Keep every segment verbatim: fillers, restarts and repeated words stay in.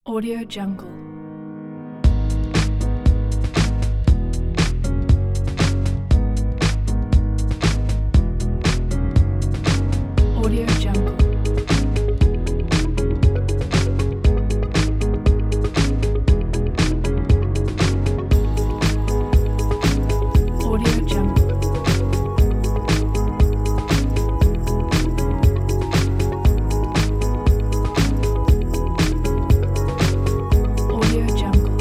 Audio Jungle. Audio Jungle. Audio Jungle. Audio Jungle.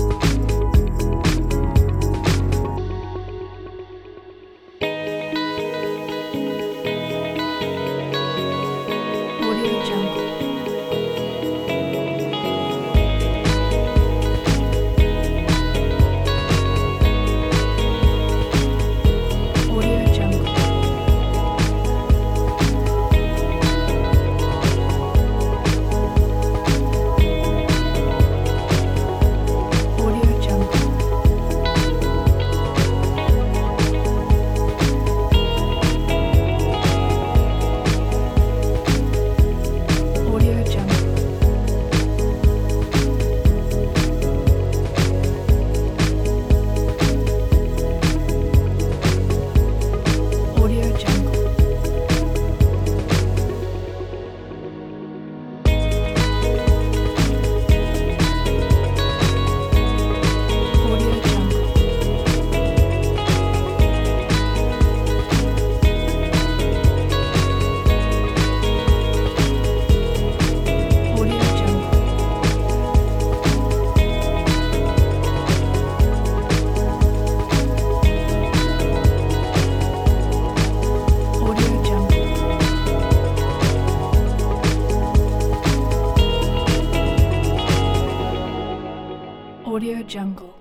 Audio Jungle. Audio Jungle. Audio Jungle. Audio Jungle. Audio Jungle. Audio Jungle. Audio Jungle. Audio Jungle. Audio Jungle.